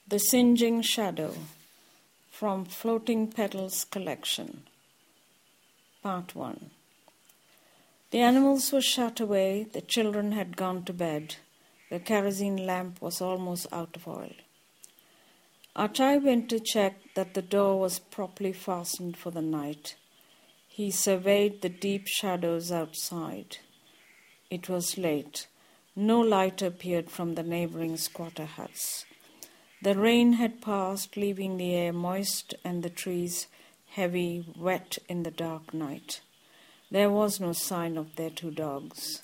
The Singeing Shadow from Floating Petals Collection, Part 1. The animals were shut away, the children had gone to bed, the kerosene lamp was almost out of oil. Achai went to check that the door was properly fastened for the night. He surveyed the deep shadows outside. It was late. No light appeared from the neighboring squatter huts. The rain had passed, leaving the air moist and the trees heavy, wet in the dark night. There was no sign of their two dogs.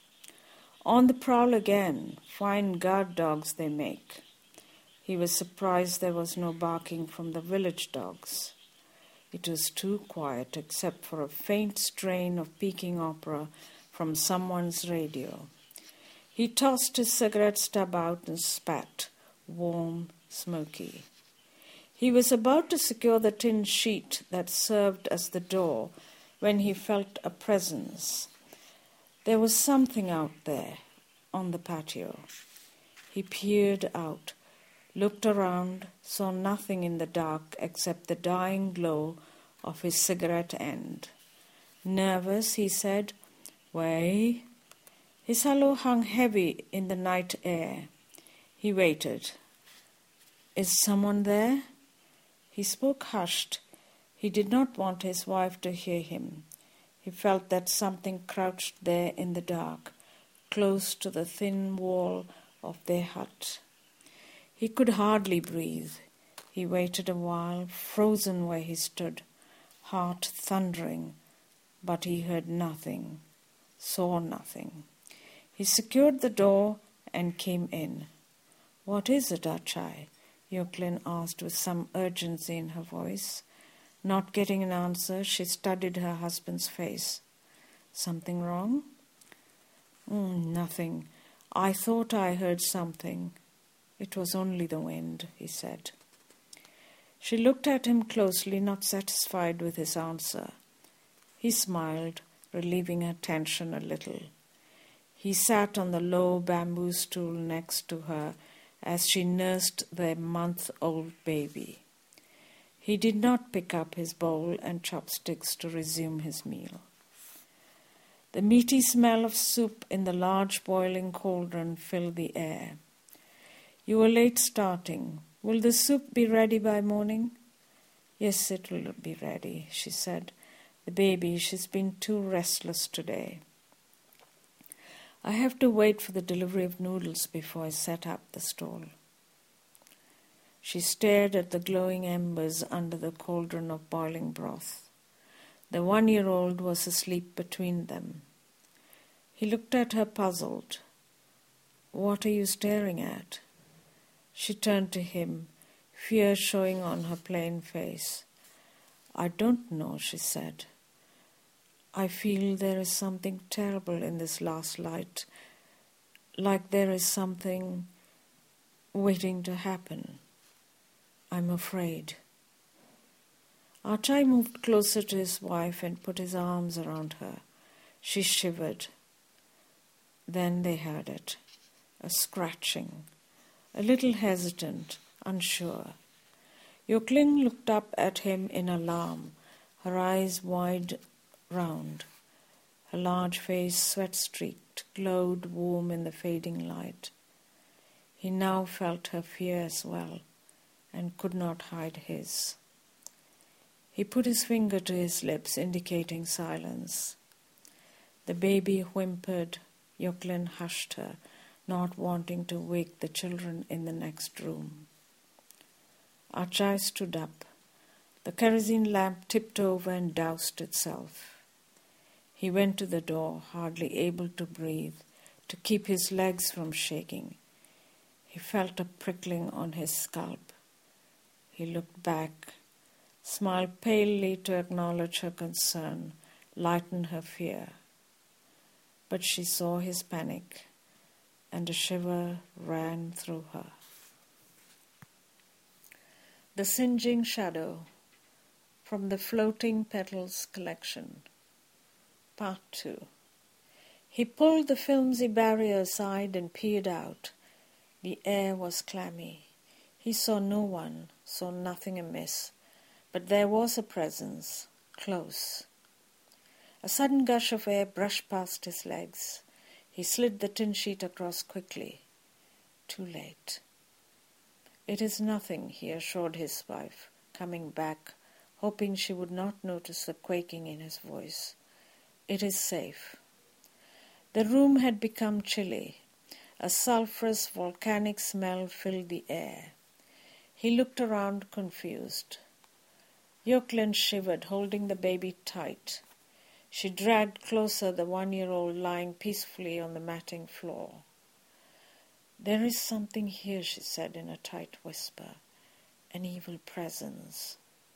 On the prowl again, fine guard dogs they make. He was surprised there was no barking from the village dogs. It was too quiet except for a faint strain of Peking opera from someone's radio. He tossed his cigarette stub out and spat, warm, smoky. He was about to secure the tin sheet that served as the door when he felt a presence. There was something out there on the patio. He peered out, looked around, saw nothing in the dark except the dying glow of his cigarette end. Nervous, he said, "Way." His hello hung heavy in the night air. He waited. "Is someone there?" He spoke hushed. He did not want his wife to hear him. He felt that something crouched there in the dark, close to the thin wall of their hut. He could hardly breathe. He waited a while, frozen where he stood, heart thundering, but he heard nothing, saw nothing. He secured the door and came in. "What is it, Achai?" Yoklin asked with some urgency in her voice. Not getting an answer, she studied her husband's face. "Something wrong?" Nothing. I thought I heard something." "It was only the wind," he said. She looked at him closely, not satisfied with his answer. He smiled, relieving her tension a little. He sat on the low bamboo stool next to her as she nursed their month-old baby. He did not pick up his bowl and chopsticks to resume his meal. The meaty smell of soup in the large boiling cauldron filled the air. "You were late starting. Will the soup be ready by morning?" "Yes, it will be ready," she said. "The baby, she's been too restless today. I have to wait for the delivery of noodles before I set up the stall." She stared at the glowing embers under the cauldron of boiling broth. The 1-year-old was asleep between them. He looked at her puzzled. "What are you staring at?" She turned to him, fear showing on her plain face. "I don't know," she said. "I feel there is something terrible in this last light, like there is something waiting to happen. I'm afraid." Achai moved closer to his wife and put his arms around her. She shivered. Then they heard it, a scratching, a little hesitant, unsure. Yoklin looked up at him in alarm, her eyes wide round. Her large face, sweat-streaked, glowed warm in the fading light. He now felt her fear as well, and could not hide his. He put his finger to his lips, indicating silence. The baby whimpered. Yoklin hushed her, not wanting to wake the children in the next room. Achai stood up. The kerosene lamp tipped over and doused itself. He went to the door, hardly able to breathe, to keep his legs from shaking. He felt a prickling on his scalp. He looked back, smiled palely to acknowledge her concern, lightened her fear. But she saw his panic, and a shiver ran through her. The Singeing Shadow from the Floating Petals Collection, Part 2. He pulled the flimsy barrier aside and peered out. The air was clammy. He saw no one, saw nothing amiss, but there was a presence, close. A sudden gush of air brushed past his legs. He slid the tin sheet across quickly. Too late. "It is nothing," he assured his wife, coming back, hoping she would not notice the quaking in his voice. "It is safe." The room had become chilly. A sulphurous, volcanic smell filled the air. He looked around, confused. Jocelyn shivered, holding the baby tight. She dragged closer the 1-year-old lying peacefully on the matting floor. "There is something here," she said in a tight whisper. "An evil presence."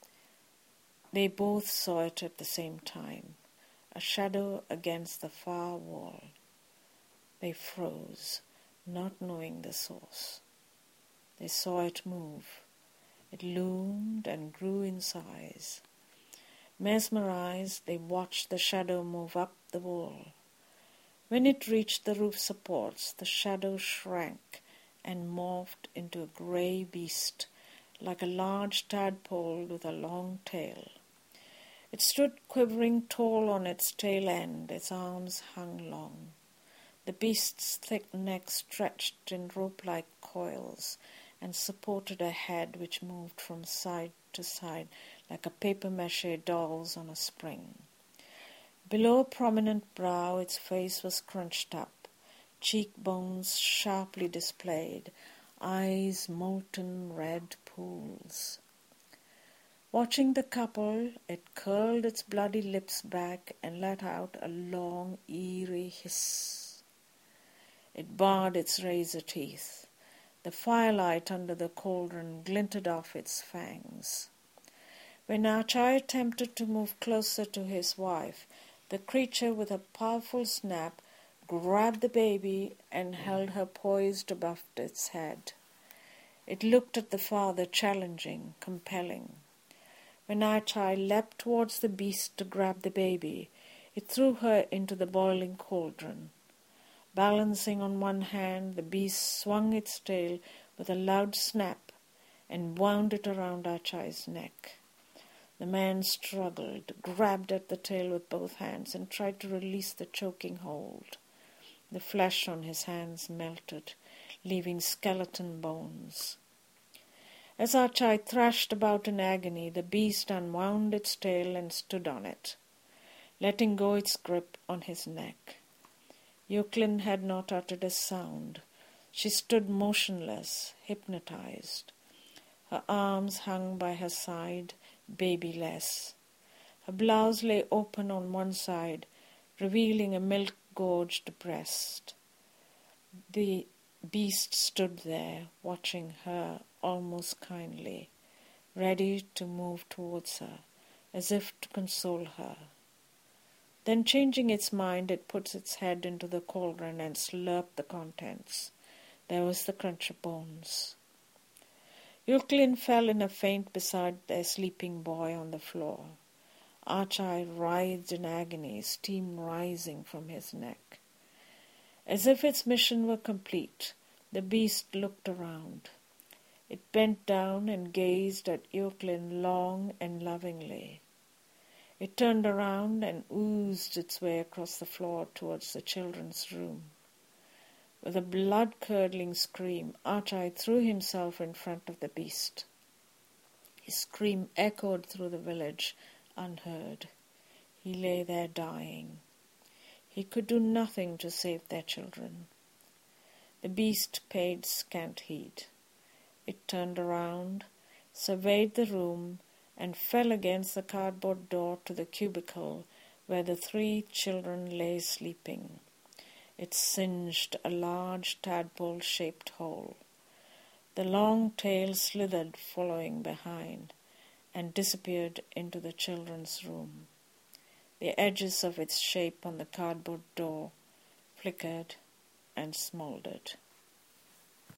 They both saw it at the same time, a shadow against the far wall. They froze, not knowing the source. They saw it move. It loomed and grew in size. Mesmerized, they watched the shadow move up the wall. When it reached the roof supports, the shadow shrank and morphed into a grey beast, like a large tadpole with a long tail. It stood quivering tall on its tail end, its arms hung long. The beast's thick neck stretched in rope-like coils and supported a head which moved from side to side like a papier-mâché doll's on a spring. Below a prominent brow, its face was crunched up, cheekbones sharply displayed, eyes molten red pools. Watching the couple, it curled its bloody lips back and let out a long, eerie hiss. It bared its razor teeth. The firelight under the cauldron glinted off its fangs. When Achai attempted to move closer to his wife, the creature, with a powerful snap, grabbed the baby and held her poised above its head. It looked at the father, challenging, compelling. When Achai leapt towards the beast to grab the baby, it threw her into the boiling cauldron. Balancing on one hand, the beast swung its tail with a loud snap and wound it around Achai's neck. The man struggled, grabbed at the tail with both hands, and tried to release the choking hold. The flesh on his hands melted, leaving skeleton bones. As Achai thrashed about in agony, the beast unwound its tail and stood on it, letting go its grip on his neck. Jocelyn had not uttered a sound. She stood motionless, hypnotized. Her arms hung by her side, babyless. Her blouse lay open on one side, revealing a milk-gorged breast. The beast stood there, watching her almost kindly, ready to move towards her, as if to console her. Then, changing its mind, it put its head into the cauldron and slurped the contents. There was the crunch of bones. Jocelyn fell in a faint beside their sleeping boy on the floor. Achai writhed in agony, steam rising from his neck. As if its mission were complete, the beast looked around. It bent down and gazed at Jocelyn long and lovingly. It turned around and oozed its way across the floor towards the children's room. With a blood-curdling scream, Achai threw himself in front of the beast. His scream echoed through the village, unheard. He lay there dying. He could do nothing to save their children. The beast paid scant heed. It turned around, surveyed the room, and fell against the cardboard door to the cubicle where the 3 children lay sleeping. It singed a large tadpole-shaped hole. The long tail slithered, following behind, and disappeared into the children's room. The edges of its shape on the cardboard door flickered and smoldered.